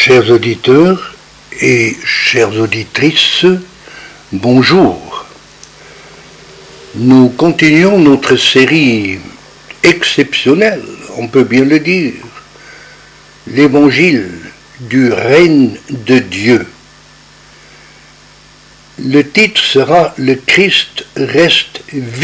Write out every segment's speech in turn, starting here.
Chers auditeurs et chères auditrices, bonjour. Nous continuons notre série exceptionnelle, on peut bien le dire, l'Évangile du règne de Dieu. Le titre sera « Le Christ reste vivant ».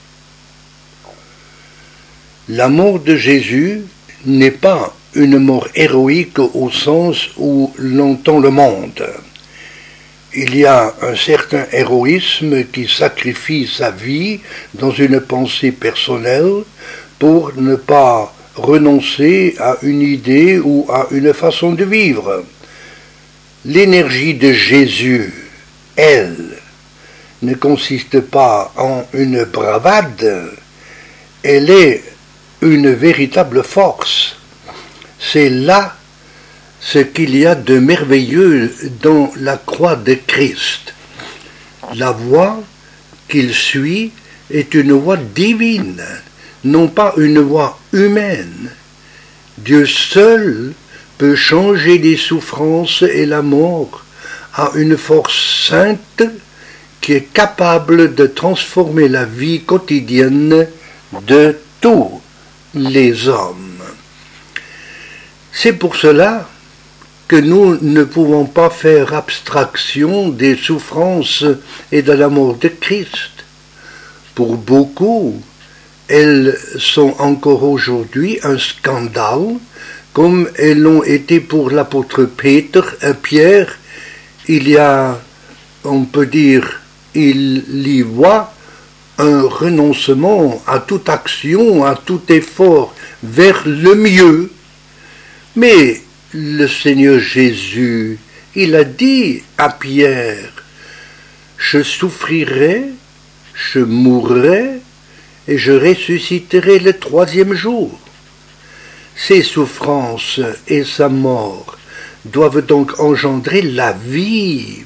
La mort de Jésus n'est pas une mort héroïque au sens où l'entend le monde. Il y a un certain héroïsme qui sacrifie sa vie dans une pensée personnelle pour ne pas renoncer à une idée ou à une façon de vivre. L'énergie de Jésus, elle, ne consiste pas en une bravade, elle est une véritable force. C'est là ce qu'il y a de merveilleux dans la croix de Christ. La voie qu'il suit est une voie divine, non pas une voie humaine. Dieu seul peut changer les souffrances et la mort à une force sainte qui est capable de transformer la vie quotidienne de tous les hommes. C'est pour cela que nous ne pouvons pas faire abstraction des souffrances et de la mort de Christ. Pour beaucoup, elles sont encore aujourd'hui un scandale, comme elles l'ont été pour l'apôtre Pierre. Il y a, on peut dire, il y voit un renoncement à toute action, à tout effort vers le mieux. Mais le Seigneur Jésus, il a dit à Pierre, « Je souffrirai, je mourrai, et je ressusciterai le troisième jour. » Ces souffrances et sa mort doivent donc engendrer la vie.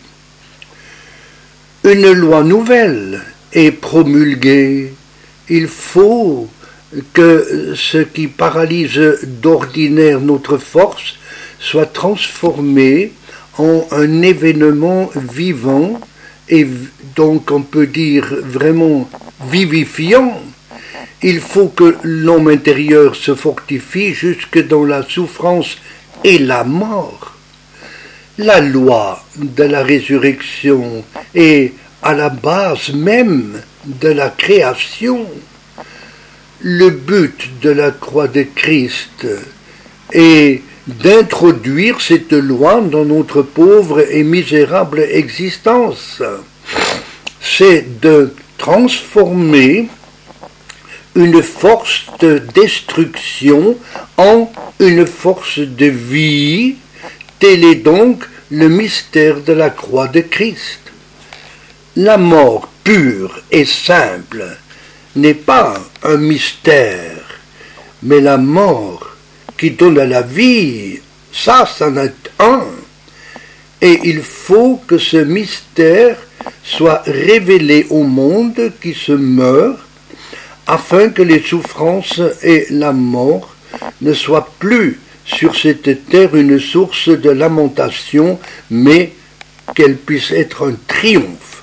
Une loi nouvelle est promulguée. Il faut que ce qui paralyse d'ordinaire notre force soit transformé en un événement vivant et donc on peut dire vraiment vivifiant. Il faut que l'homme intérieur se fortifie jusque dans la souffrance et la mort. La loi de la résurrection est à la base même de la création. Le but de la croix de Christ est d'introduire cette loi dans notre pauvre et misérable existence. C'est de transformer une force de destruction en une force de vie. Tel est donc le mystère de la croix de Christ. La mort pure et simple n'est pas un mystère, mais la mort qui donne à la vie, ça en est un. Et il faut que ce mystère soit révélé au monde qui se meurt, afin que les souffrances et la mort ne soient plus sur cette terre une source de lamentation, mais qu'elle puisse être un triomphe.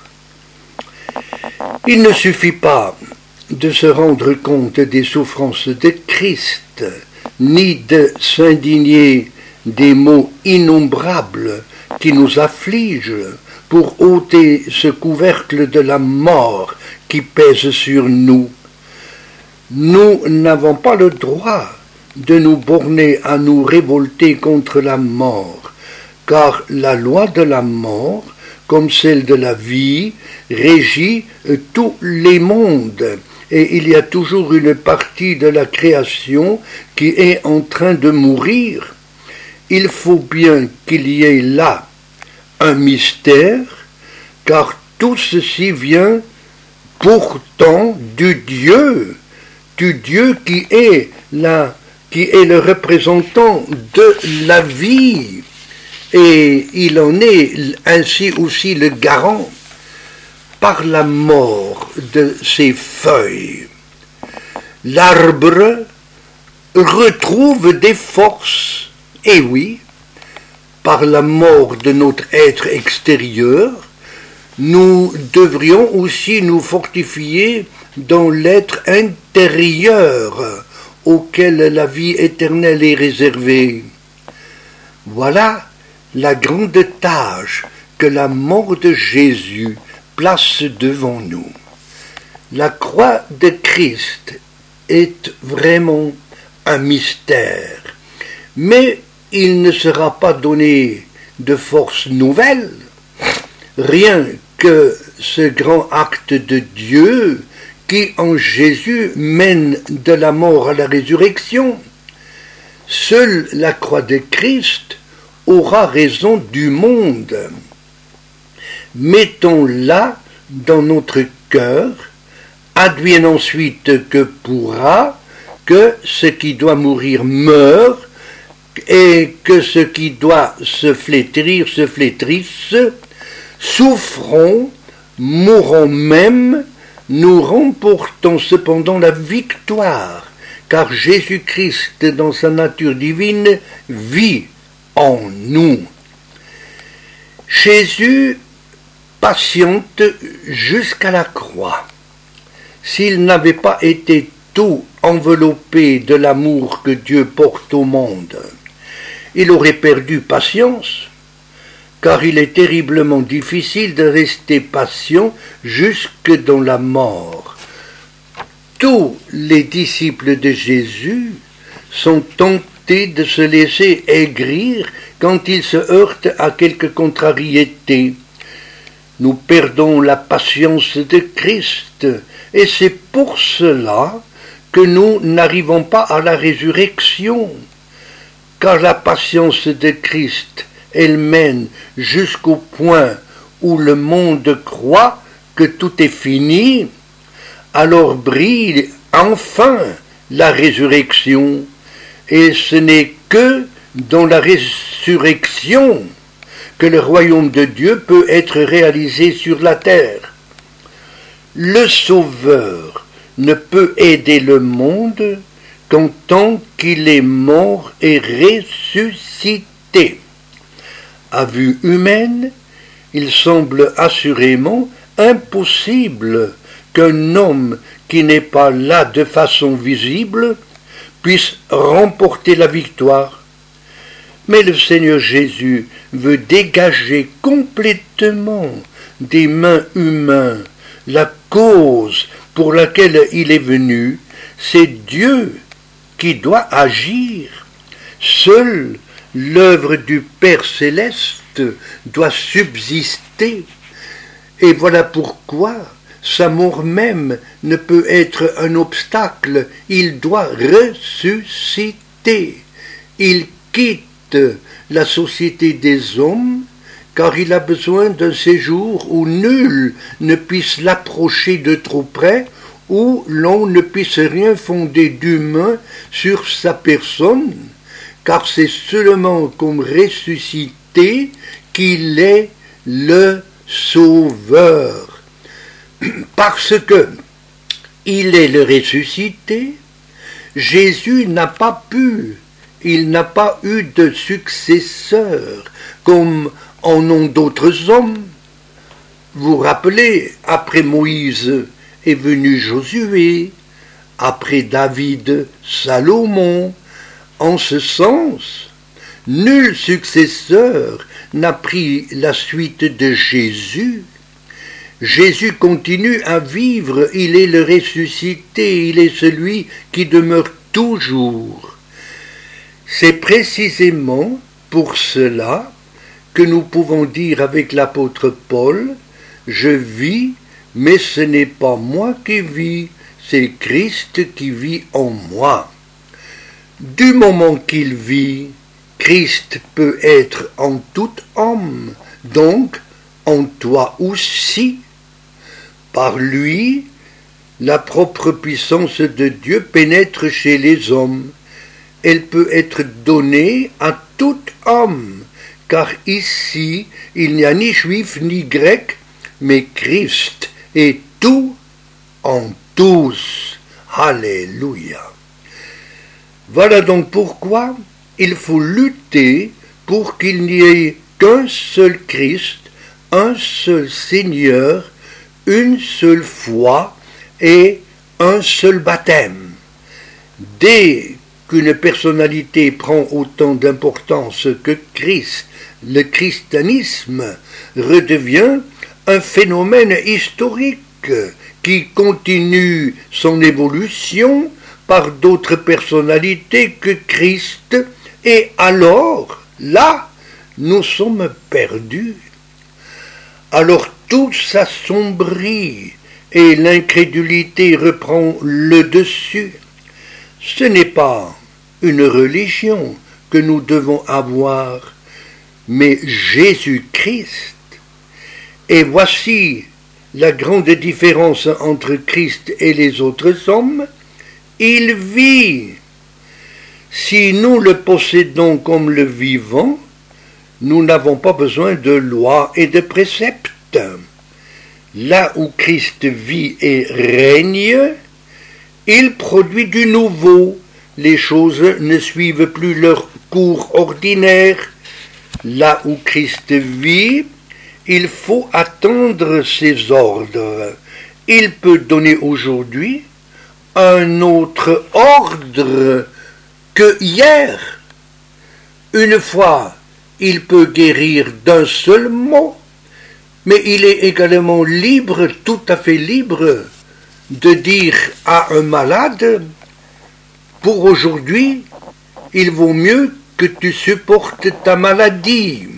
Il ne suffit pas de se rendre compte des souffrances de Christ, ni de s'indigner des maux innombrables qui nous affligent pour ôter ce couvercle de la mort qui pèse sur nous. Nous n'avons pas le droit de nous borner à nous révolter contre la mort, car la loi de la mort, comme celle de la vie, régit tous les mondes. Et il y a toujours une partie de la création qui est en train de mourir. Il faut bien qu'il y ait là un mystère, car tout ceci vient pourtant du Dieu qui est le représentant de la vie. Et il en est ainsi aussi le garant. Par la mort de ses feuilles, l'arbre retrouve des forces. Et oui, par la mort de notre être extérieur, nous devrions aussi nous fortifier dans l'être intérieur auquel la vie éternelle est réservée. Voilà la grande tâche que la mort de Jésus place devant nous. La croix de Christ est vraiment un mystère, mais il ne sera pas donné de force nouvelle, rien que ce grand acte de Dieu qui en Jésus mène de la mort à la résurrection. Seule la croix de Christ aura raison du monde. Mettons-la dans notre cœur, advienne ensuite que pourra, que ce qui doit mourir meure, et que ce qui doit se flétrir se flétrisse, souffrons, mourons même, nous remportons cependant la victoire, car Jésus-Christ, dans sa nature divine, vit en nous. Jésus patiente jusqu'à la croix. S'il n'avait pas été tout enveloppé de l'amour que Dieu porte au monde, il aurait perdu patience, car il est terriblement difficile de rester patient jusque dans la mort. Tous les disciples de Jésus sont tentés de se laisser aigrir quand ils se heurtent à quelque contrariété. Nous perdons la patience de Christ, et c'est pour cela que nous n'arrivons pas à la résurrection, car la patience de Christ, elle mène jusqu'au point où le monde croit que tout est fini, alors brille enfin la résurrection, et ce n'est que dans la résurrection que le royaume de Dieu peut être réalisé sur la terre. Le Sauveur ne peut aider le monde qu'en tant qu'il est mort et ressuscité. À vue humaine, il semble assurément impossible qu'un homme qui n'est pas là de façon visible puisse remporter la victoire. Mais le Seigneur Jésus veut dégager complètement des mains humaines la cause pour laquelle il est venu. C'est Dieu qui doit agir. Seule l'œuvre du Père céleste doit subsister. Et voilà pourquoi sa mort même ne peut être un obstacle. Il doit ressusciter. Il quitte la société des hommes, car il a besoin d'un séjour où nul ne puisse l'approcher de trop près, où l'on ne puisse rien fonder d'humain sur sa personne, car c'est seulement comme ressuscité qu'il est le Sauveur. Parce que il est le ressuscité, Jésus n'a pas eu de successeur, comme en ont d'autres hommes. Vous rappelez, après Moïse est venu Josué, après David, Salomon. En ce sens, nul successeur n'a pris la suite de Jésus. Jésus continue à vivre, il est le ressuscité, il est celui qui demeure toujours. C'est précisément pour cela que nous pouvons dire avec l'apôtre Paul, « Je vis, mais ce n'est pas moi qui vis, c'est Christ qui vit en moi. » Du moment qu'il vit, Christ peut être en tout homme, donc en toi aussi. Par lui, la propre puissance de Dieu pénètre chez les hommes. Elle peut être donnée à tout homme, car ici, il n'y a ni juif ni grec, mais Christ est tout en tous. Alléluia. Voilà donc pourquoi il faut lutter pour qu'il n'y ait qu'un seul Christ, un seul Seigneur, une seule foi et un seul baptême. Dès qu'une personnalité prend autant d'importance que Christ, le christianisme redevient un phénomène historique qui continue son évolution par d'autres personnalités que Christ, et alors, là, nous sommes perdus. Alors tout s'assombrit et l'incrédulité reprend le dessus. Ce n'est pas une religion que nous devons avoir, mais Jésus-Christ. Et voici la grande différence entre Christ et les autres hommes. Il vit. Si nous le possédons comme le vivant, nous n'avons pas besoin de lois et de préceptes. Là où Christ vit et règne, il produit du nouveau. Les choses ne suivent plus leur cours ordinaire. Là où Christ vit, il faut attendre ses ordres. Il peut donner aujourd'hui un autre ordre que hier. Une fois, il peut guérir d'un seul mot, mais il est également libre, tout à fait libre, de dire à un malade, pour aujourd'hui, il vaut mieux que tu supportes ta maladie.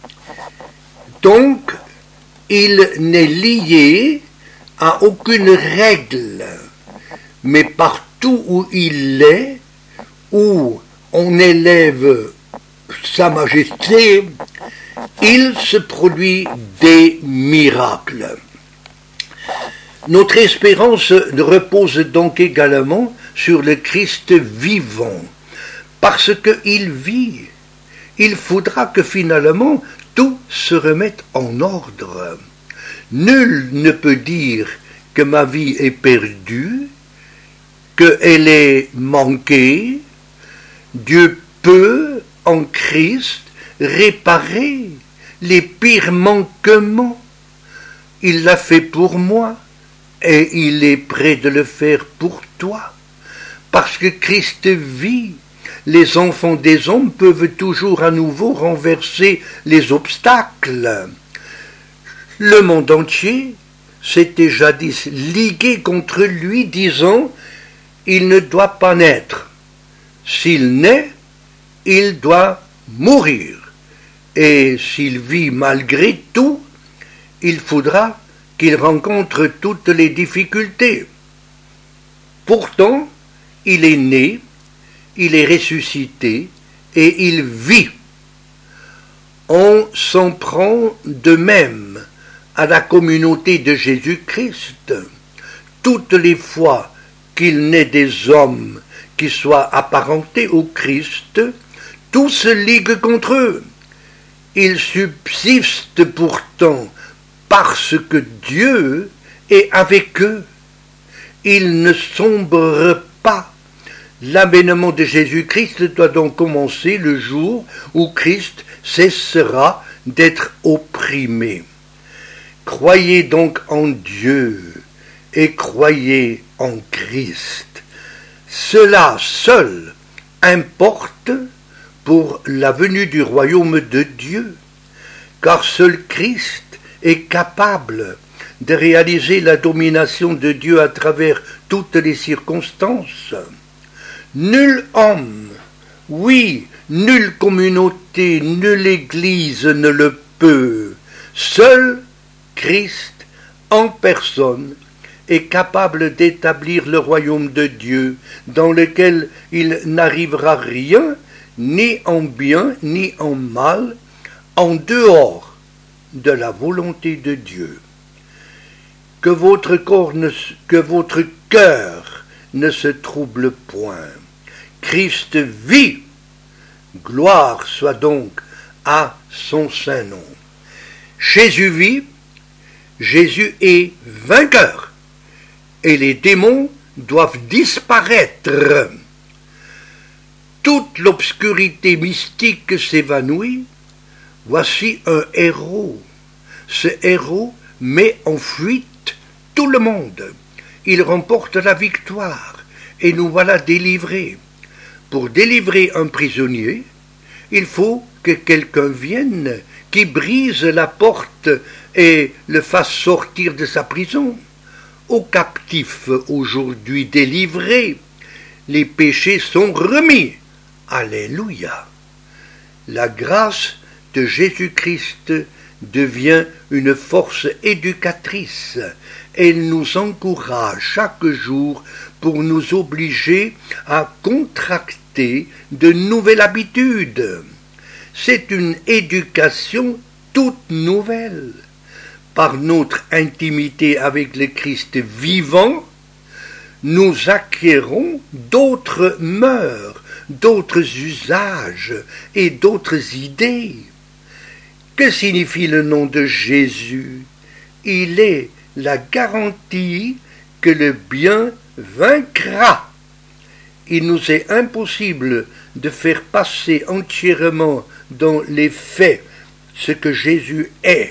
Donc, il n'est lié à aucune règle, mais partout où il est, où on élève Sa Majesté, il se produit des miracles. Notre espérance repose donc également sur le Christ vivant. Parce qu'il vit, il faudra que finalement tout se remette en ordre. Nul ne peut dire que ma vie est perdue, qu'elle est manquée. Dieu peut, en Christ, réparer les pires manquements. Il l'a fait pour moi et il est prêt de le faire pour toi. Parce que Christ vit, les enfants des hommes peuvent toujours à nouveau renverser les obstacles. Le monde entier s'était jadis ligué contre lui, disant « Il ne doit pas naître. S'il naît, il doit mourir. Et s'il vit malgré tout, il faudra qu'il rencontre toutes les difficultés. » Pourtant, il est né, il est ressuscité et il vit. On s'en prend de même à la communauté de Jésus-Christ. Toutes les fois qu'il naît des hommes qui soient apparentés au Christ, tout se ligue contre eux. Ils subsistent pourtant parce que Dieu est avec eux. Ils ne sombrent pas. L'avènement de Jésus-Christ doit donc commencer le jour où Christ cessera d'être opprimé. Croyez donc en Dieu et croyez en Christ. Cela seul importe pour la venue du royaume de Dieu, car seul Christ est capable de réaliser la domination de Dieu à travers toutes les circonstances. Nul homme, oui, nulle communauté, nulle église ne le peut. Seul Christ, en personne, est capable d'établir le royaume de Dieu, dans lequel il n'arrivera rien, ni en bien, ni en mal, en dehors de la volonté de Dieu. Que votre cœur ne se trouble point. Christ vit. Gloire soit donc à son saint nom. Jésus vit. Jésus est vainqueur. Et les démons doivent disparaître. toute l'obscurité mystique s'évanouit, voici un héros. Ce héros met en fuite tout le monde. Il remporte la victoire et nous voilà délivrés. Pour délivrer un prisonnier, il faut que quelqu'un vienne qui brise la porte et le fasse sortir de sa prison. Aux captifs aujourd'hui délivrés, les péchés sont remis. Alléluia. La grâce de Jésus-Christ devient une force éducatrice. Elle nous encourage chaque jour pour nous obliger à contracter de nouvelles habitudes. C'est une éducation toute nouvelle. Par notre intimité avec le Christ vivant, nous acquérons d'autres mœurs, d'autres usages et d'autres idées. Que signifie le nom de Jésus? Il est la garantie que le bien vaincra. Il nous est impossible de faire passer entièrement dans les faits ce que Jésus est,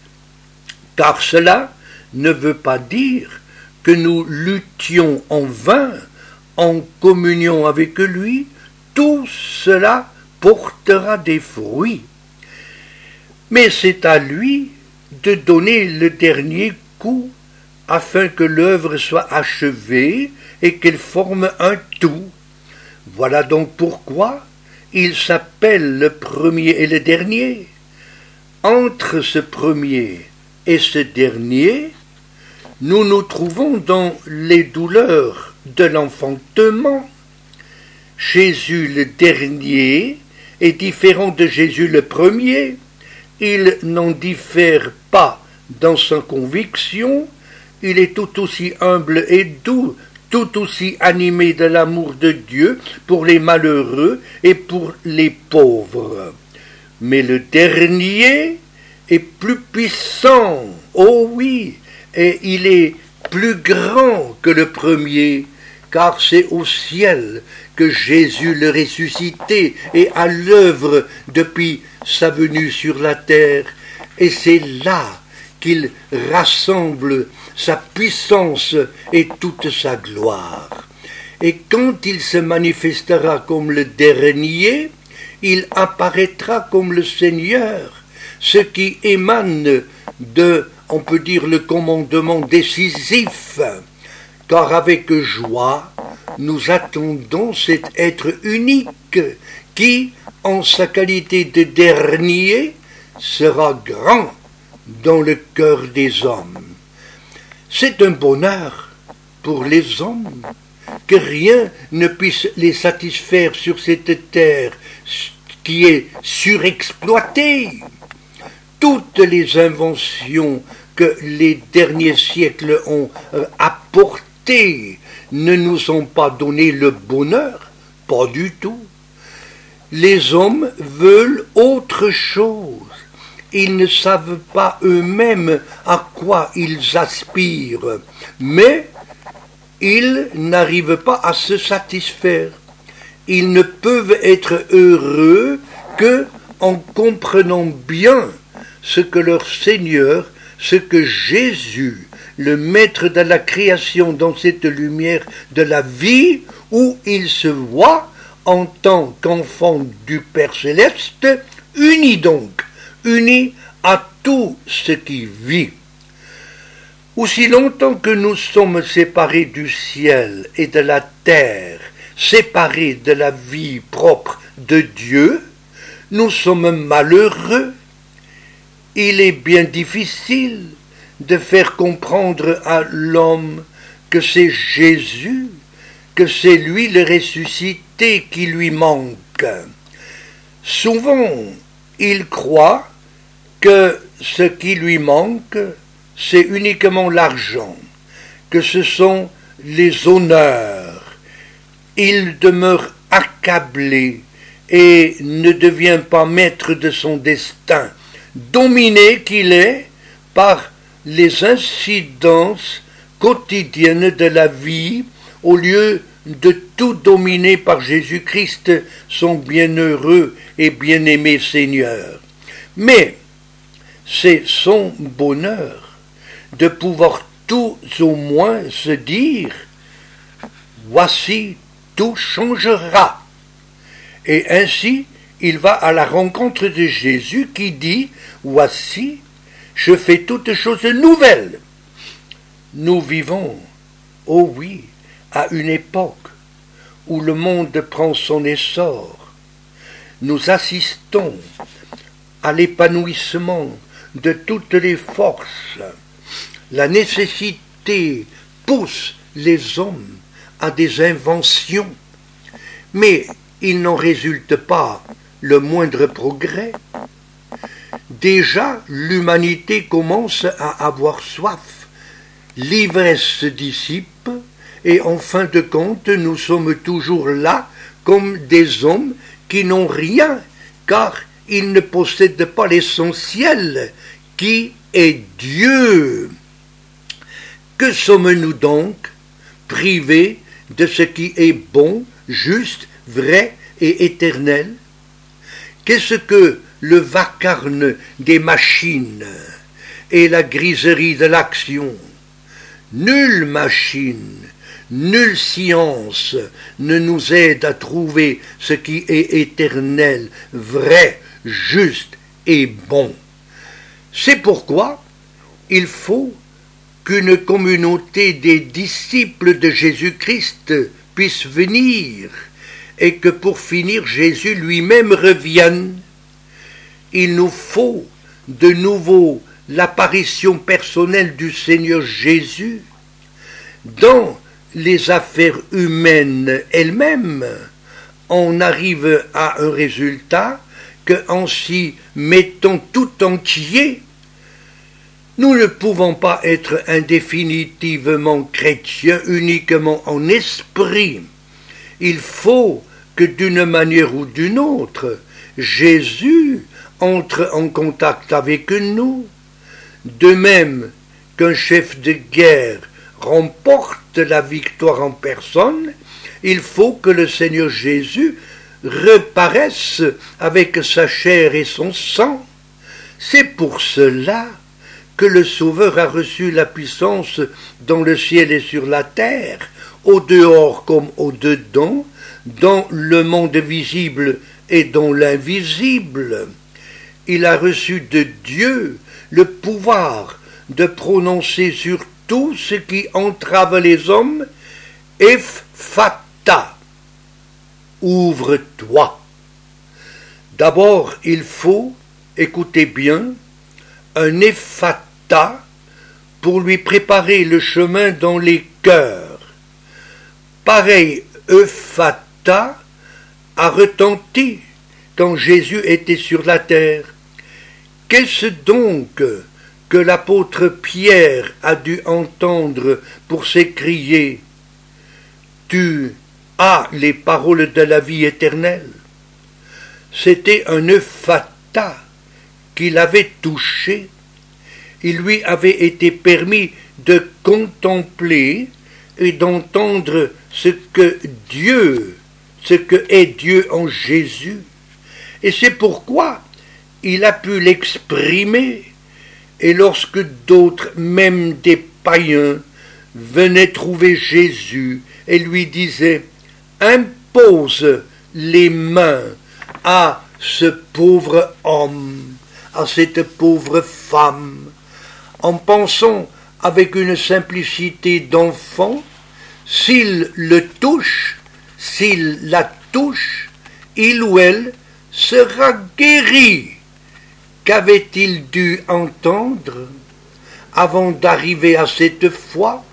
car cela ne veut pas dire que nous luttions en vain en communion avec lui. Tout cela portera des fruits. Mais c'est à lui de donner le dernier coup afin que l'œuvre soit achevée et qu'elle forme un tout. Voilà donc pourquoi il s'appelle le premier et le dernier. Entre ce premier et ce dernier, nous nous trouvons dans les douleurs de l'enfantement. Jésus le dernier est différent de Jésus le premier. Il n'en diffère pas dans sa conviction. Il est tout aussi humble et doux, tout aussi animé de l'amour de Dieu pour les malheureux et pour les pauvres. Mais le dernier est plus puissant, oh oui, et il est plus grand que le premier, car c'est au ciel que Jésus le ressuscité est à l'œuvre depuis sa venue sur la terre, et c'est là qu'il rassemble sa puissance et toute sa gloire. Et quand il se manifestera comme le dernier, il apparaîtra comme le Seigneur, ce qui émane de, on peut dire, le commandement décisif, car avec joie, nous attendons cet être unique qui, en sa qualité de dernier, sera grand dans le cœur des hommes. C'est un bonheur pour les hommes que rien ne puisse les satisfaire sur cette terre qui est surexploitée. Toutes les inventions que les derniers siècles ont apportées ne nous ont pas donné le bonheur, pas du tout. Les hommes veulent autre chose. Ils ne savent pas eux-mêmes à quoi ils aspirent, mais ils n'arrivent pas à se satisfaire. Ils ne peuvent être heureux que en comprenant bien ce que leur Seigneur, ce que Jésus, le Maître de la création dans cette lumière de la vie, où ils se voient en tant qu'enfants du Père Céleste, unis donc, unis à tout ce qui vit. Aussi longtemps que nous sommes séparés du ciel et de la terre, séparés de la vie propre de Dieu, nous sommes malheureux. Il est bien difficile de faire comprendre à l'homme que c'est Jésus, que c'est lui le ressuscité qui lui manque. Souvent, il croit que ce qui lui manque, c'est uniquement l'argent, que ce sont les honneurs. Il demeure accablé et ne devient pas maître de son destin, dominé qu'il est par les incidences quotidiennes de la vie, au lieu de tout dominer par Jésus-Christ, son bienheureux et bien-aimé Seigneur. Mais c'est son bonheur de pouvoir tout au moins se dire « Voici, tout changera ». Et ainsi, il va à la rencontre de Jésus qui dit « Voici, je fais toutes choses nouvelles ». Nous vivons, oh oui, à une époque où le monde prend son essor. Nous assistons à l'épanouissement de toutes les forces. La nécessité pousse les hommes à des inventions, mais il n'en résulte pas le moindre progrès. Déjà, l'humanité commence à avoir soif. L'ivresse se dissipe, et en fin de compte, nous sommes toujours là comme des hommes qui n'ont rien, car ils ne possèdent pas l'essentiel, qui est Dieu. Que sommes-nous donc privés de ce qui est bon, juste, vrai et éternel? Qu'est-ce que le vacarme des machines et la griserie de l'action? Nulle machine, nulle science ne nous aide à trouver ce qui est éternel, vrai, juste et bon. C'est pourquoi il faut qu'une communauté des disciples de Jésus-Christ puisse venir et que pour finir Jésus lui-même revienne. Il nous faut de nouveau l'apparition personnelle du Seigneur Jésus dans les affaires humaines elles-mêmes. On arrive à un résultat qu'en s'y mettant tout entier, nous ne pouvons pas être indéfinitivement chrétiens uniquement en esprit. Il faut que d'une manière ou d'une autre, Jésus entre en contact avec nous, de même qu'un chef de guerre remporte la victoire en personne, il faut que le Seigneur Jésus reparaisse avec sa chair et son sang. C'est pour cela que le Sauveur a reçu la puissance dans le ciel et sur la terre, au dehors comme au dedans, dans le monde visible et dans l'invisible. Il a reçu de Dieu le pouvoir de prononcer sur tout ce qui entrave les hommes, Ephphatha, ouvre-toi. D'abord, il faut, écoutez bien, un Ephphatha pour lui préparer le chemin dans les cœurs. Pareil Ephphatha a retenti quand Jésus était sur la terre. Qu'est-ce donc que l'apôtre Pierre a dû entendre pour s'écrier « Tu as les paroles de la vie éternelle ». C'était un Ephphatha qui l'avait touché. Il lui avait été permis de contempler et d'entendre ce que est Dieu en Jésus. Et c'est pourquoi il a pu l'exprimer. Et lorsque d'autres, même des païens, venaient trouver Jésus et lui disaient « Impose les mains à ce pauvre homme, à cette pauvre femme », en pensant avec une simplicité d'enfant, s'il le touche, s'il la touche, il ou elle sera guéri. Qu'avait-il dû entendre avant d'arriver à cette foi?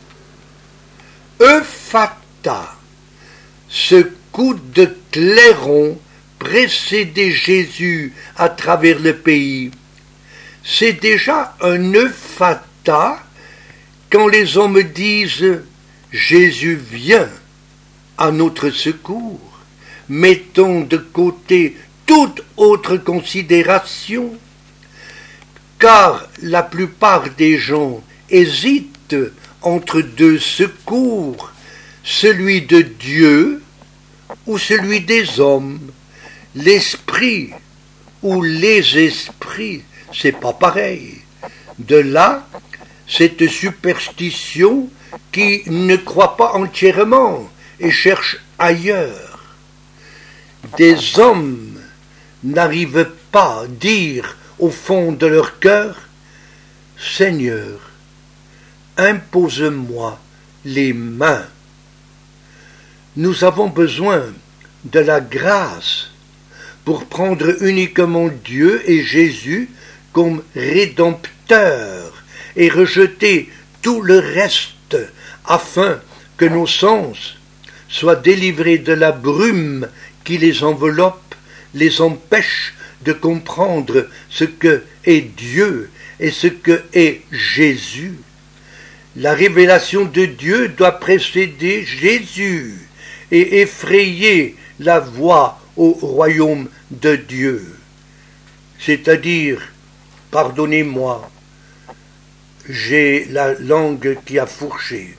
Ephphatha, ce coup de clairon précédait Jésus à travers le pays. C'est déjà un Ephphatha quand les hommes disent « Jésus vient à notre secours », mettons de côté toute autre considération, car la plupart des gens hésitent entre deux secours, celui de Dieu ou celui des hommes, l'esprit ou les esprits, c'est pas pareil. De là, cette superstition qui ne croit pas entièrement et cherche ailleurs. Des hommes n'arrivent pas à dire au fond de leur cœur, Seigneur, impose-moi les mains. Nous avons besoin de la grâce pour prendre uniquement Dieu et Jésus comme rédempteur et rejeter tout le reste afin que nos sens soient délivrés de la brume qui les enveloppe, les empêche de comprendre ce que est Dieu et ce que est Jésus. La révélation de Dieu doit précéder Jésus et effrayer la voie au royaume de Dieu. C'est-à-dire, pardonnez-moi, j'ai la langue qui a fourché.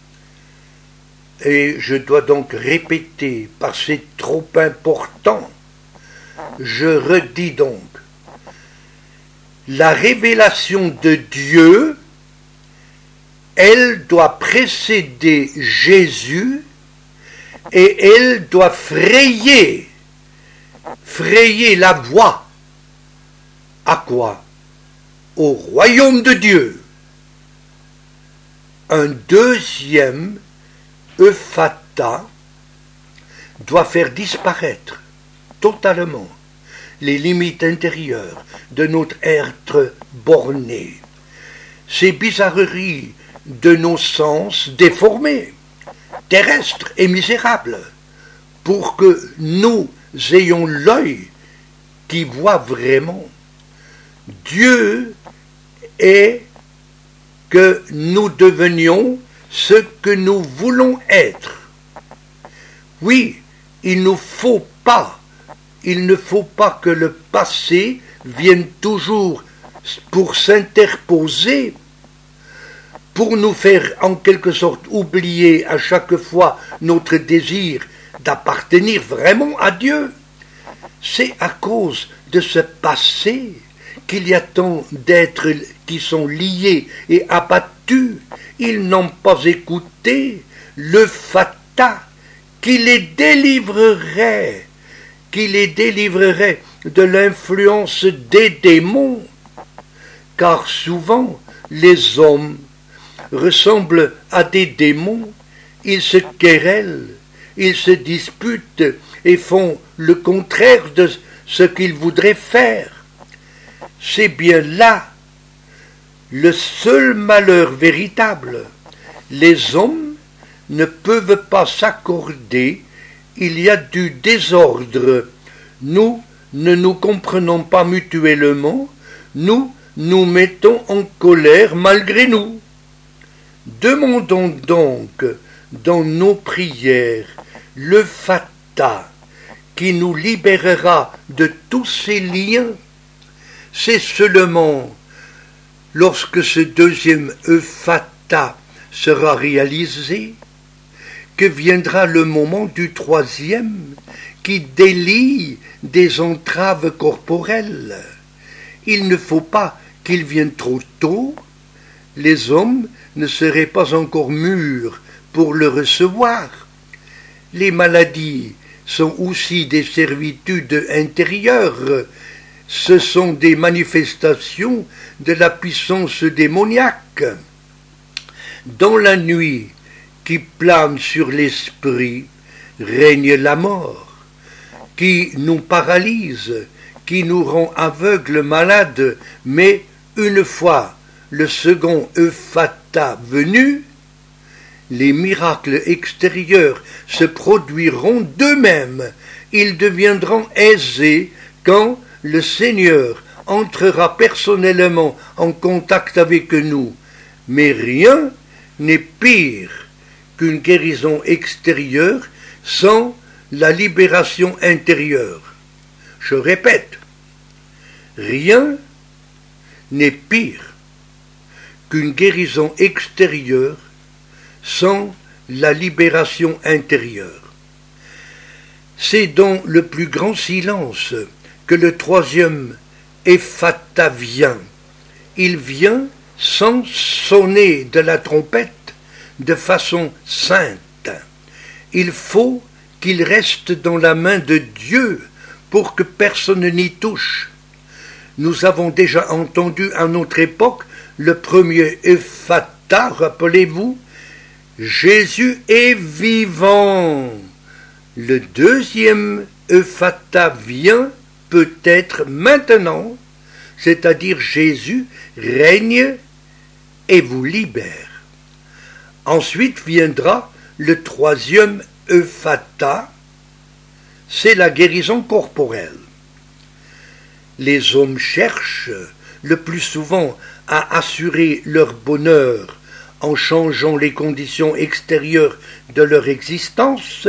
Et je dois donc répéter, parce que c'est trop important. Je redis donc, la révélation de Dieu, elle doit précéder Jésus et elle doit frayer la voie. À quoi? Au royaume de Dieu. Un deuxième euphatha doit faire disparaître totalement les limites intérieures de notre être borné, ces bizarreries de nos sens déformés, terrestres et misérables, pour que nous ayons l'œil qui voit vraiment. Dieu est que nous devenions ce que nous voulons être. Oui, il ne faut pas que le passé vienne toujours pour s'interposer, pour nous faire en quelque sorte oublier à chaque fois notre désir d'appartenir vraiment à Dieu. C'est à cause de ce passé qu'il y a tant d'êtres qui sont liés et abattus. Ils n'ont pas écouté le fata qui les délivrerait de l'influence des démons. Car souvent, les hommes ressemblent à des démons, ils se querellent, ils se disputent et font le contraire de ce qu'ils voudraient faire. C'est bien là le seul malheur véritable. Les hommes ne peuvent pas s'accorder, il y a du désordre. Nous ne nous comprenons pas mutuellement, nous nous mettons en colère malgré nous. Demandons donc dans nos prières le fata qui nous libérera de tous ces liens. C'est seulement lorsque ce deuxième euphatha sera réalisé que viendra le moment du troisième qui délie des entraves corporelles. Il ne faut pas qu'il vienne trop tôt, les hommes ne seraient pas encore mûrs pour le recevoir. Les maladies sont aussi des servitudes intérieures, ce sont des manifestations de la puissance démoniaque. Dans la nuit qui plane sur l'esprit règne la mort, qui nous paralyse, qui nous rend aveugles, malades, mais une fois le second euphatha venu, les miracles extérieurs se produiront d'eux-mêmes, ils deviendront aisés quand le Seigneur entrera personnellement en contact avec nous. Mais rien n'est pire qu'une guérison extérieure sans la libération intérieure. Je répète, rien n'est pire qu'une guérison extérieure sans la libération intérieure. C'est dans le plus grand silence que le troisième Ephata vient. Il vient sans sonner de la trompette, de façon sainte. Il faut qu'il reste dans la main de Dieu pour que personne n'y touche. Nous avons déjà entendu à notre époque le premier Ephata, rappelez-vous, Jésus est vivant. Le deuxième Ephata vient peut-être maintenant, c'est-à-dire Jésus règne et vous libère. Ensuite viendra le troisième Ephata, c'est la guérison corporelle. Les hommes cherchent le plus souvent à assurer leur bonheur en changeant les conditions extérieures de leur existence,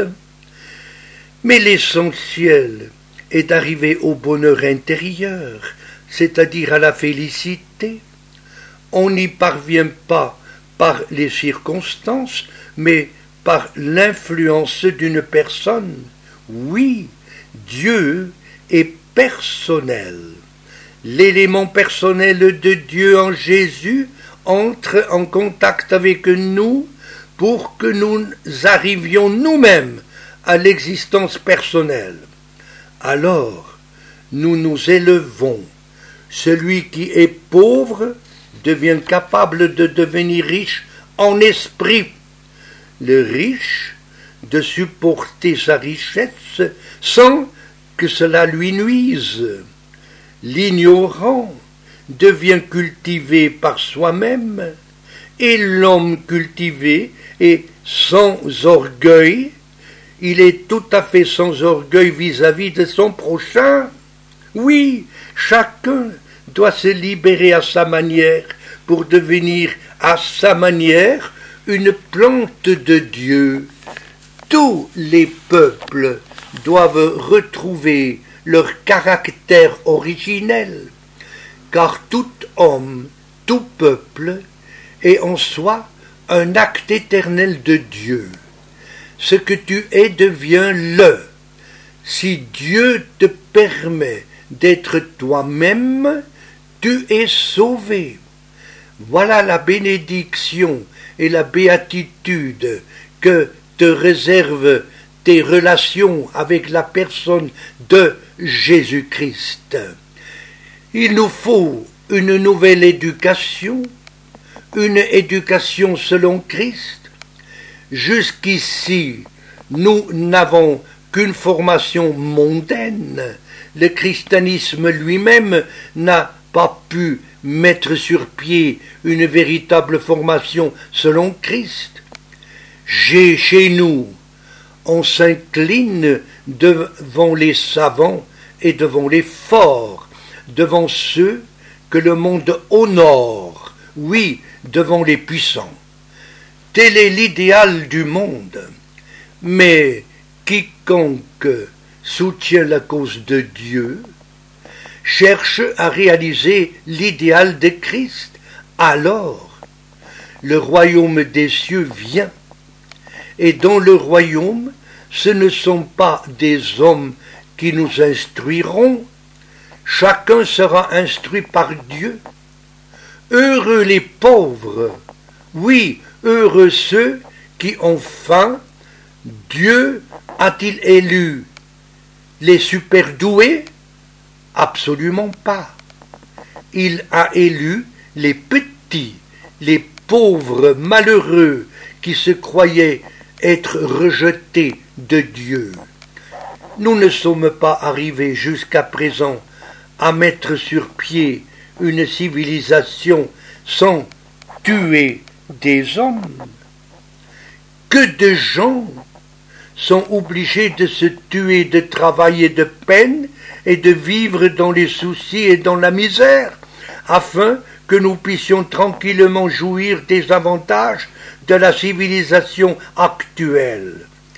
mais l'essentiel est d'arriver au bonheur intérieur, c'est-à-dire à la félicité. On n'y parvient pas par les circonstances, mais par l'influence d'une personne. Oui, Dieu est personnel. L'élément personnel de Dieu en Jésus entre en contact avec nous pour que nous arrivions nous-mêmes à l'existence personnelle. Alors, nous nous élevons. Celui qui est pauvre devient capable de devenir riche en esprit. Le riche de supporter sa richesse sans que cela lui nuise. L'ignorant devient cultivé par soi-même, et l'homme cultivé est sans orgueil. Il est tout à fait sans orgueil vis-à-vis de son prochain. Oui, chacun doit se libérer à sa manière pour devenir à sa manière une plante de Dieu. Tous les peuples doivent retrouver leur caractère originel, car tout homme, tout peuple est en soi un acte éternel de Dieu. Ce que tu es devient le. Si Dieu te permet d'être toi-même, tu es sauvé. Voilà la bénédiction et la béatitude que te réservent tes relations avec la personne de Jésus-Christ. Il nous faut une nouvelle éducation, une éducation selon Christ. Jusqu'ici, nous n'avons qu'une formation mondaine. Le christianisme lui-même n'a pas pu mettre sur pied une véritable formation selon Christ. Chez nous, on s'incline devant les savants et devant les forts, devant ceux que le monde honore, oui, devant les puissants. Tel est l'idéal du monde, mais quiconque soutient la cause de Dieu cherche à réaliser l'idéal de Christ. Alors, le royaume des cieux vient. Et dans le royaume, ce ne sont pas des hommes qui nous instruiront, chacun sera instruit par Dieu. Heureux les pauvres, oui, heureux ceux qui ont faim. Dieu a-t-il élu les superdoués? Absolument pas. Il a élu les petits, les pauvres malheureux qui se croyaient être rejetés de Dieu. Nous ne sommes pas arrivés jusqu'à présent à mettre sur pied une civilisation sans tuer des hommes. Que de gens sont obligés de se tuer, de travailler de peine et de vivre dans les soucis et dans la misère, afin que nous puissions tranquillement jouir des avantages de la civilisation actuelle.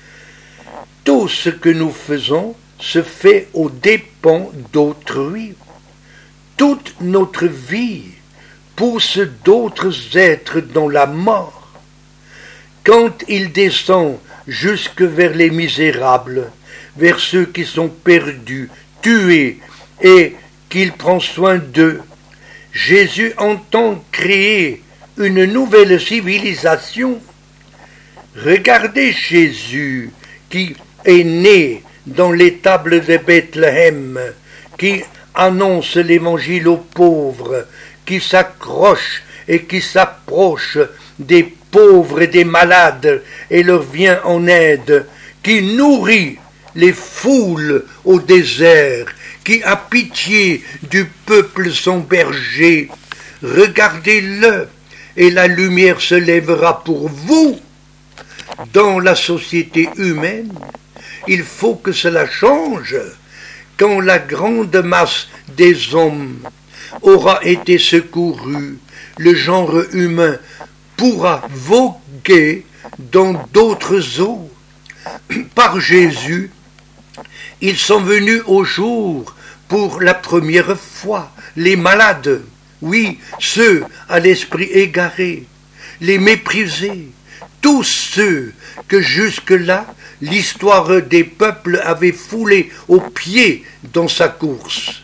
Tout ce que nous faisons se fait aux dépens d'autrui. Toute notre vie pousse d'autres êtres dans la mort. quand il descend jusque vers les misérables, vers ceux qui sont perdus, tués, et qu'il prend soin d'eux, Jésus entend créer une nouvelle civilisation. Regardez Jésus qui est né dans l'étable de Bethléem, qui annonce l'évangile aux pauvres, qui s'accroche et qui s'approche des pauvres et des malades et leur vient en aide, qui nourrit les foules au désert, qui a pitié du peuple son berger. Regardez-le, et la lumière se lèvera pour vous. Dans la société humaine, il faut que cela change. Quand la grande masse des hommes aura été secourue, le genre humain pourra voguer dans d'autres eaux. Par Jésus, ils sont venus au jour pour la première fois, les malades, oui, ceux à l'esprit égaré, les méprisés, tous ceux que jusque-là l'histoire des peuples avait foulés aux pieds dans sa course.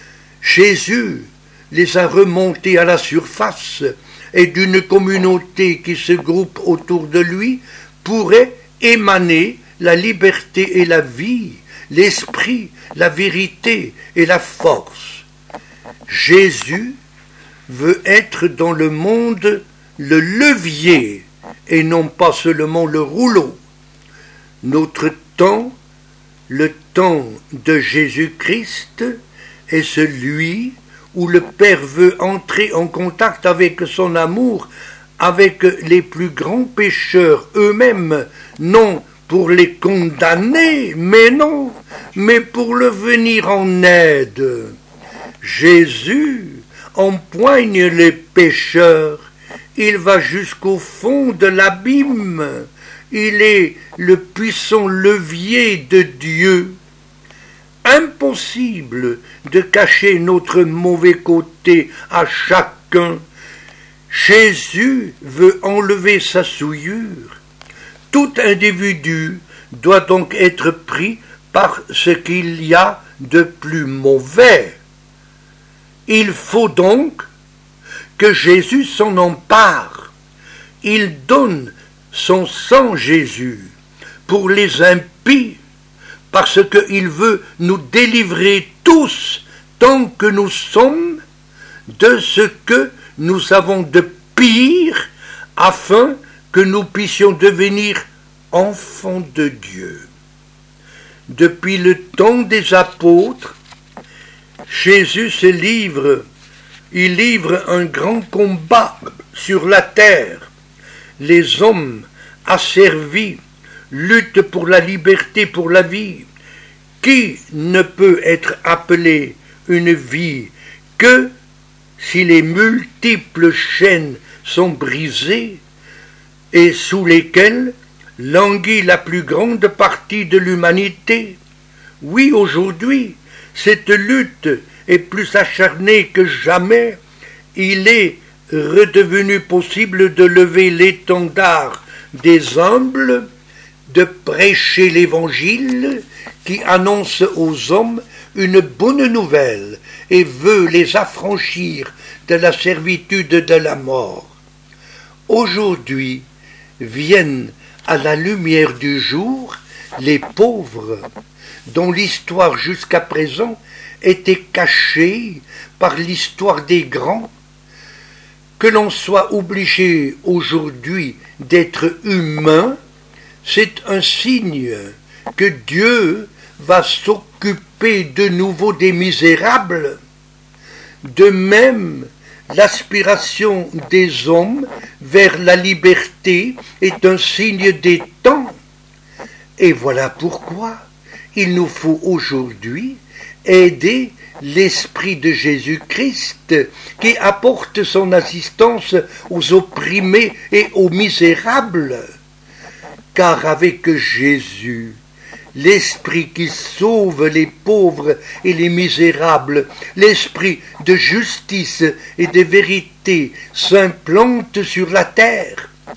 Jésus les a remontés à la surface et d'une communauté qui se groupe autour de lui pourrait émaner la liberté et la vie, l'esprit, la vérité et la force. Jésus veut être dans le monde le levier et non pas seulement le rouleau. Notre temps, le temps de Jésus-Christ, est celui où le Père veut entrer en contact avec son amour, avec les plus grands pécheurs eux-mêmes, non pour les condamner, mais pour le venir en aide. Jésus empoigne les pécheurs, il va jusqu'au fond de l'abîme, il est le puissant levier de Dieu. Impossible de cacher notre mauvais côté à chacun. Jésus veut enlever sa souillure. Tout individu doit donc être pris par ce qu'il y a de plus mauvais. Il faut donc que Jésus s'en empare. Il donne son sang Jésus pour les impies, parce qu'il veut nous délivrer tous, tant que nous sommes, de ce que nous avons de pire, afin que nous puissions devenir enfants de Dieu. Depuis le temps des apôtres, Jésus se livre, il livre un grand combat sur la terre. Les hommes asservis luttent pour la liberté, pour la vie. Qui ne peut être appelé une vie que si les multiples chaînes sont brisées et sous lesquelles languit la plus grande partie de l'humanité? Oui, aujourd'hui, cette lutte est plus acharnée que jamais. Il est redevenu possible de lever l'étendard des humbles, de prêcher l'Évangile qui annonce aux hommes une bonne nouvelle et veut les affranchir de la servitude de la mort. Aujourd'hui viennent à la lumière du jour les pauvres, dont l'histoire jusqu'à présent était cachée par l'histoire des grands. Que l'on soit obligé aujourd'hui d'être humain, c'est un signe que Dieu va s'occuper de nouveau des misérables. De même, l'aspiration des hommes vers la liberté est un signe des temps. Et voilà pourquoi il nous faut aujourd'hui aider l'Esprit de Jésus-Christ qui apporte son assistance aux opprimés et aux misérables. Car avec Jésus, l'Esprit qui sauve les pauvres et les misérables, l'Esprit de justice et de vérité s'implante sur la terre.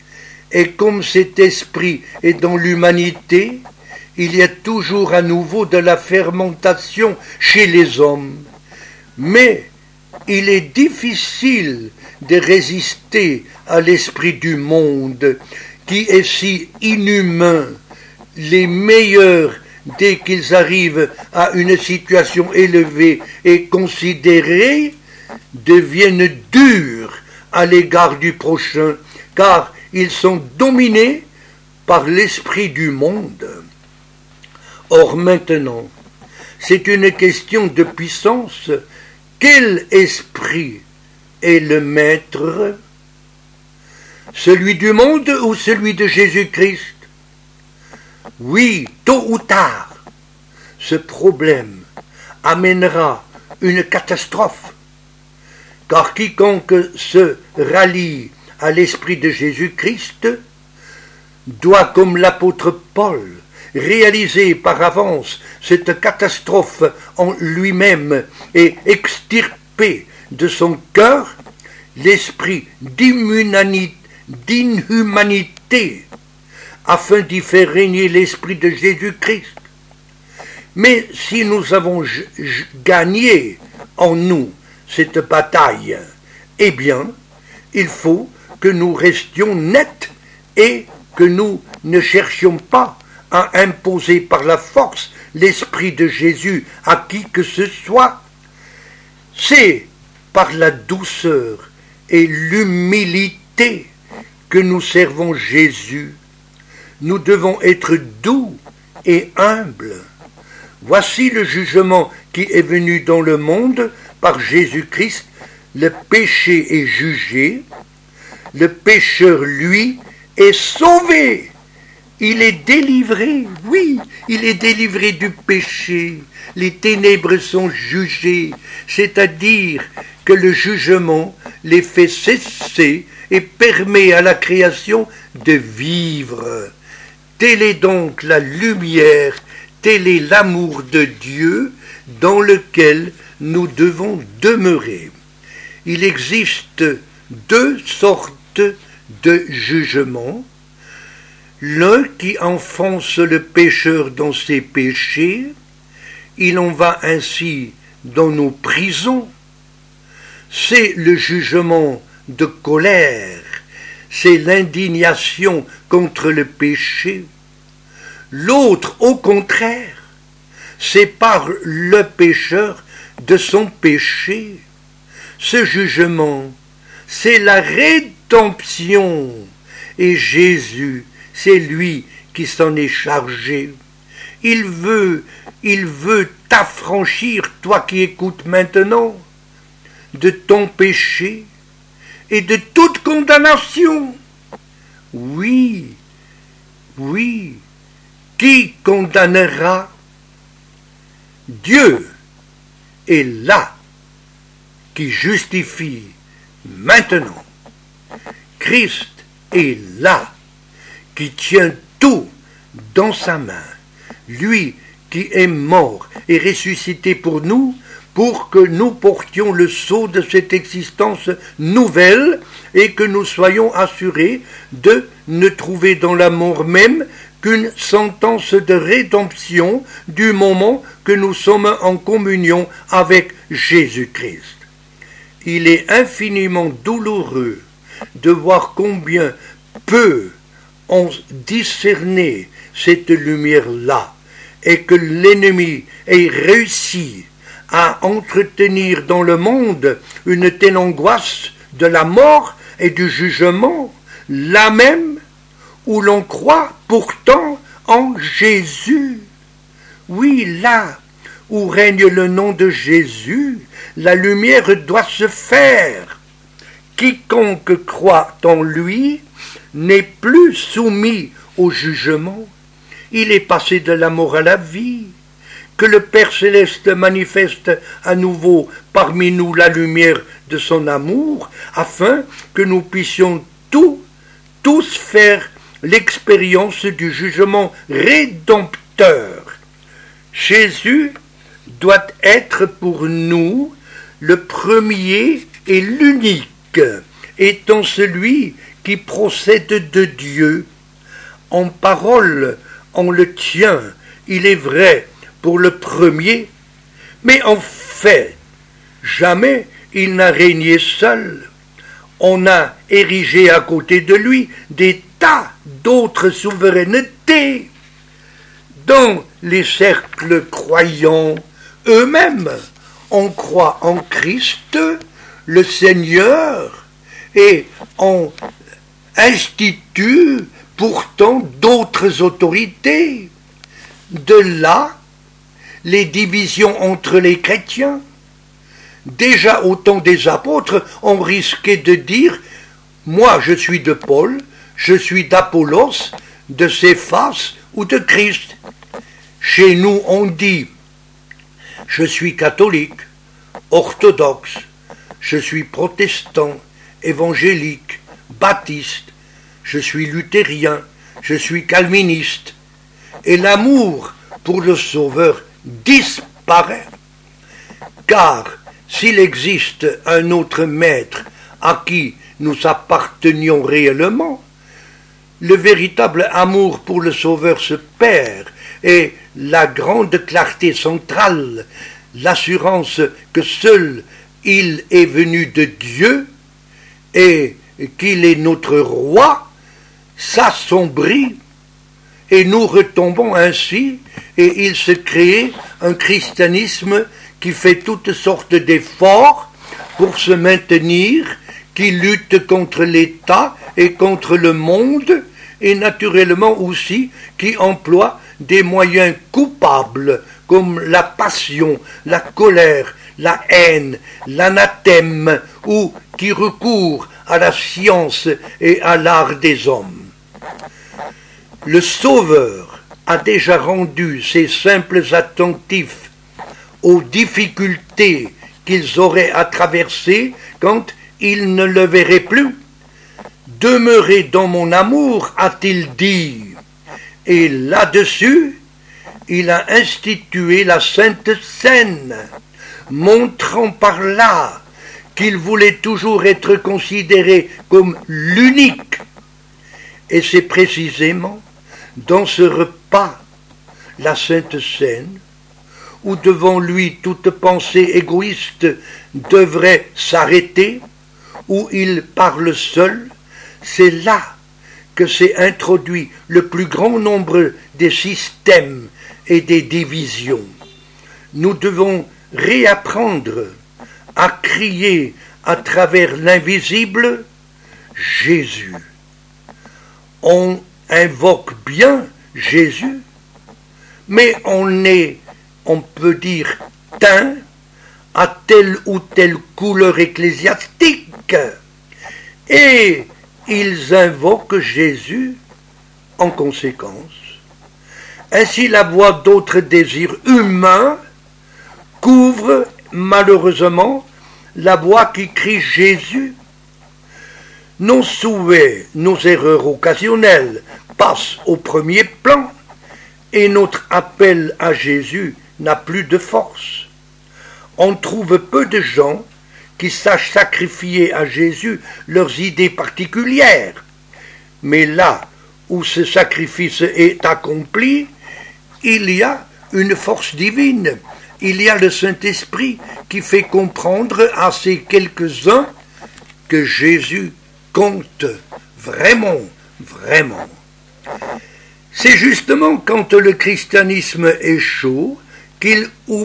Et comme cet esprit est dans l'humanité, il y a toujours à nouveau de la fermentation chez les hommes. Mais il est difficile de résister à l'esprit du monde qui est si inhumain. Les meilleurs, dès qu'ils arrivent à une situation élevée et considérée, deviennent durs à l'égard du prochain, car ils sont dominés par l'esprit du monde. Or maintenant, c'est une question de puissance. Quel esprit est le maître? Celui du monde ou celui de Jésus-Christ? Oui, tôt ou tard, ce problème amènera une catastrophe, car quiconque se rallie à l'esprit de Jésus-Christ doit, comme l'apôtre Paul, réaliser par avance cette catastrophe en lui-même et extirper de son cœur l'esprit d'inhumanité afin d'y faire régner l'esprit de Jésus-Christ. Mais si nous avons gagné en nous cette bataille, eh bien, il faut que nous restions nets et que nous ne cherchions pas à imposer par la force l'esprit de Jésus à qui que ce soit. C'est par la douceur et l'humilité que nous servons Jésus. Nous devons être doux et humbles. Voici le jugement qui est venu dans le monde par Jésus-Christ. Le péché est jugé, le pécheur, lui, est sauvé. Il est délivré, oui, il est délivré du péché. Les ténèbres sont jugées, c'est-à-dire que le jugement les fait cesser et permet à la création de vivre. Telle est donc la lumière, tel est l'amour de Dieu dans lequel nous devons demeurer. Il existe deux sortes de jugements. L'un qui enfonce le pécheur dans ses péchés, il en va ainsi dans nos prisons. C'est le jugement de colère, c'est l'indignation contre le péché. L'autre, au contraire, sépare le pécheur de son péché. Ce jugement, c'est la rédemption, et Jésus, c'est lui qui s'en est chargé. Il veut t'affranchir, toi qui écoutes maintenant, de ton péché et de toute condamnation. Oui, qui condamnera? Dieu est là qui justifie maintenant. Christ est là qui tient tout dans sa main. Lui qui est mort et ressuscité pour nous, pour que nous portions le sceau de cette existence nouvelle et que nous soyons assurés de ne trouver dans la mort même qu'une sentence de rédemption du moment que nous sommes en communion avec Jésus-Christ. Il est infiniment douloureux de voir combien peu on discernait cette lumière-là et que l'ennemi ait réussi à entretenir dans le monde une telle angoisse de la mort et du jugement, là même où l'on croit pourtant en Jésus. Oui, là où règne le nom de Jésus, la lumière doit se faire. Quiconque croit en lui n'est plus soumis au jugement. Il est passé de la mort à la vie. Que le Père Céleste manifeste à nouveau parmi nous la lumière de son amour, afin que nous puissions tous faire l'expérience du jugement rédempteur. Jésus doit être pour nous le premier et l'unique, étant celui qui procède de Dieu. En parole, on le tient, il est vrai, pour le premier, mais en fait, jamais il n'a régné seul. On a érigé à côté de lui des tas d'autres souverainetés. Dans les cercles croyants eux-mêmes, on croit en Christ, le Seigneur, et on institue pourtant d'autres autorités. De là, les divisions entre les chrétiens. Déjà au temps des apôtres, on risquait de dire « Moi, je suis de Paul, je suis d'Apollos, de Céphas ou de Christ. » Chez nous, on dit « Je suis catholique, orthodoxe, je suis protestant, évangélique, baptiste, je suis luthérien, je suis calviniste. » Et l'amour pour le Sauveur disparaît. Car s'il existe un autre maître à qui nous appartenions réellement, le véritable amour pour le Sauveur se perd et la grande clarté centrale, l'assurance que seul il est venu de Dieu et qu'il est notre roi, s'assombrit et nous retombons ainsi et il se crée un christianisme qui fait toutes sortes d'efforts pour se maintenir, qui lutte contre l'État et contre le monde, et naturellement aussi qui emploie des moyens coupables comme la passion, la colère, la haine, l'anathème, ou qui recourt à la science et à l'art des hommes. Le Sauveur a déjà rendu ses simples attentifs aux difficultés qu'ils auraient à traverser quand ils ne le verraient plus. « Demeurez dans mon amour », a-t-il dit. Et là-dessus, il a institué la Sainte Seine, montrant par là qu'il voulait toujours être considéré comme l'unique. Et c'est précisément dans ce repas, la Sainte Seine, où devant lui toute pensée égoïste devrait s'arrêter, où il parle seul, c'est là que s'est introduit le plus grand nombre des systèmes et des divisions. Nous devons réapprendre à crier à travers l'invisible Jésus. On invoque bien Jésus, mais on peut dire, teint à telle ou telle couleur ecclésiastique. Et ils invoquent Jésus en conséquence. Ainsi, la voix d'autres désirs humains couvre malheureusement la voix qui crie Jésus. Nos souhaits, nos erreurs occasionnelles passent au premier plan et notre appel à Jésus n'a plus de force. On trouve peu de gens qui sachent sacrifier à Jésus leurs idées particulières. Mais là où ce sacrifice est accompli, il y a une force divine, il y a le Saint-Esprit qui fait comprendre à ces quelques-uns que Jésus compte vraiment, vraiment. C'est justement quand le christianisme échoue qu'il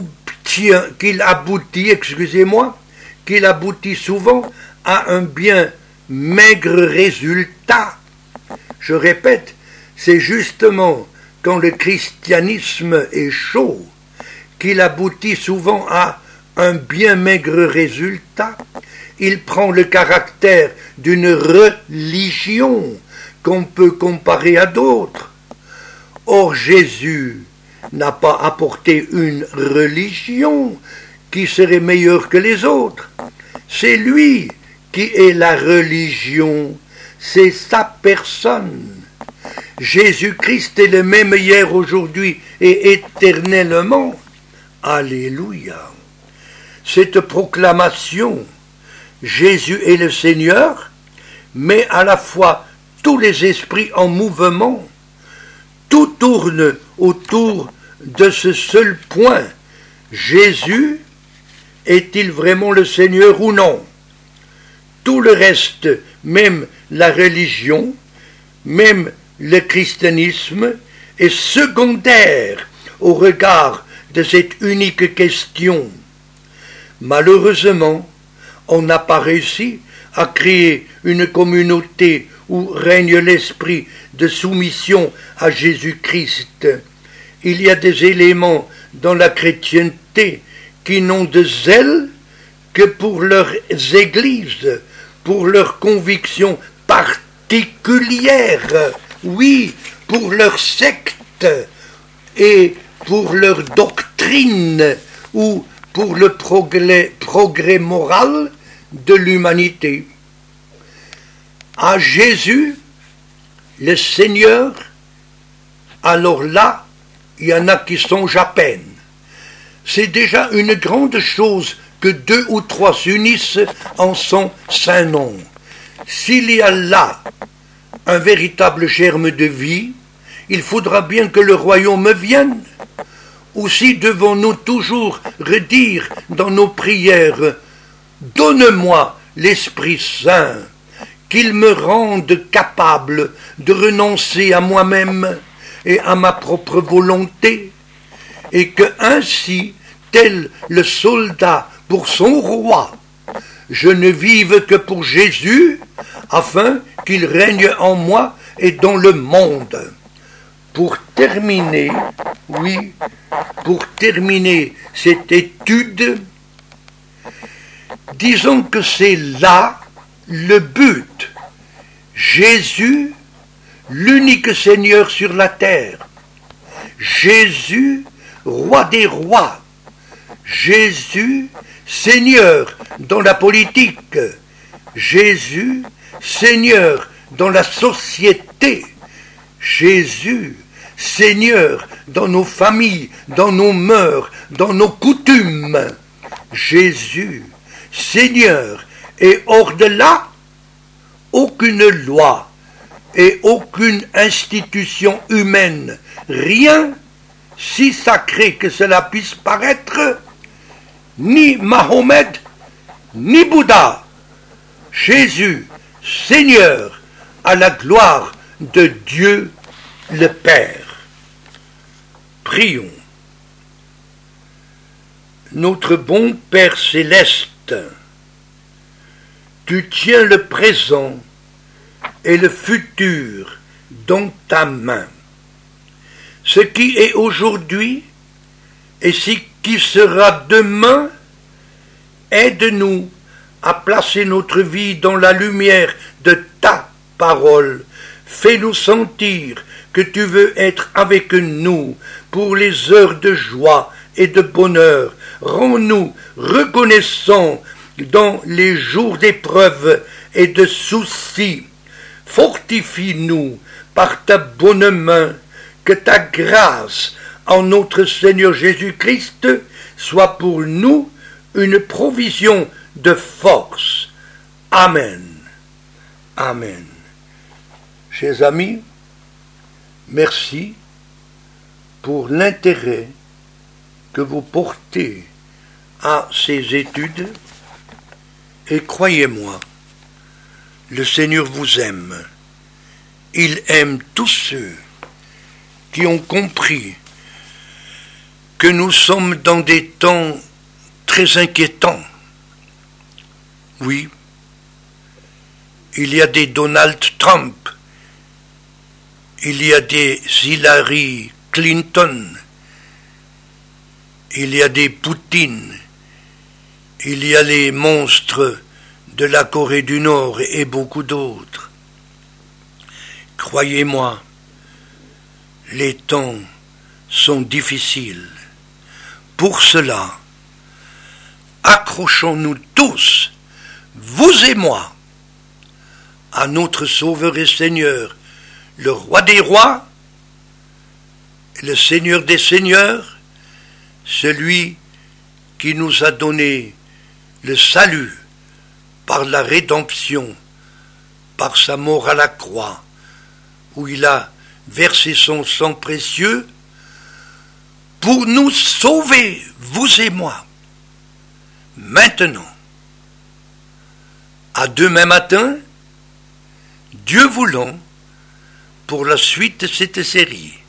aboutit souvent à un bien maigre résultat. Je répète, c'est justement quand le christianisme échoue qu'il aboutit souvent à un bien maigre résultat. Il prend le caractère d'une religion qu'on peut comparer à d'autres. Or Jésus n'a pas apporté une religion qui serait meilleure que les autres. C'est lui qui est la religion, c'est sa personne. Jésus-Christ est le même hier, aujourd'hui et éternellement. Alléluia. Cette proclamation, Jésus est le Seigneur, mais à la fois tous les esprits en mouvement. Tout tourne autour de ce seul point. Jésus est-il vraiment le Seigneur ou non? Tout le reste, même la religion, même le christianisme, est secondaire au regard de cette unique question. Malheureusement, on n'a pas réussi à créer une communauté où règne l'esprit de soumission à Jésus-Christ. Il y a des éléments dans la chrétienté qui n'ont de zèle que pour leurs églises, pour leurs convictions particulières, oui, pour leur secte et pour leur doctrine ou pour le progrès moral de l'humanité. À Jésus, le Seigneur, alors là, il y en a qui songent à peine. C'est déjà une grande chose que 2 ou 3 s'unissent en son saint nom. S'il y a là un véritable germe de vie, il faudra bien que le royaume vienne. Aussi devons-nous toujours redire dans nos prières « Donne-moi l'Esprit Saint, qu'il me rende capable de renoncer à moi-même et à ma propre volonté, et que ainsi, tel le soldat pour son roi, je ne vive que pour Jésus, afin qu'il règne en moi et dans le monde. » Pour terminer, oui, pour terminer cette étude, disons que c'est là le but. Jésus, l'unique Seigneur sur la terre. Jésus, roi des rois. Jésus, Seigneur dans la politique. Jésus, Seigneur dans la société. Jésus, Seigneur dans nos familles, dans nos mœurs, dans nos coutumes. Jésus, Seigneur, et hors de là, aucune loi et aucune institution humaine, rien, si sacré que cela puisse paraître, ni Mahomet, ni Bouddha. Jésus, Seigneur, à la gloire de Dieu le Père. Prions. Notre bon Père céleste, tu tiens le présent et le futur dans ta main. Ce qui est aujourd'hui et ce qui sera demain, aide-nous à placer notre vie dans la lumière de ta parole. Fais-nous sentir que tu veux être avec nous pour les heures de joie et de bonheur. Rends-nous reconnaissants dans les jours d'épreuve et de soucis. Fortifie-nous par ta bonne main, que ta grâce en notre Seigneur Jésus-Christ soit pour nous une provision de force. Amen. Amen. Chers amis, merci pour l'intérêt que vous portez à ces études et croyez-moi, le Seigneur vous aime. Il aime tous ceux qui ont compris que nous sommes dans des temps très inquiétants. Oui, il y a des Donald Trump, il y a des Hillary Clinton, il y a des Poutine, il y a les monstres de la Corée du Nord et beaucoup d'autres. Croyez-moi, les temps sont difficiles. Pour cela, accrochons-nous tous, vous et moi, à notre Sauveur et Seigneur, le Roi des rois, le Seigneur des seigneurs, celui qui nous a donné le salut par la rédemption par sa mort à la croix, où il a versé son sang précieux pour nous sauver, vous et moi. Maintenant, à demain matin, Dieu voulant, pour la suite de cette série.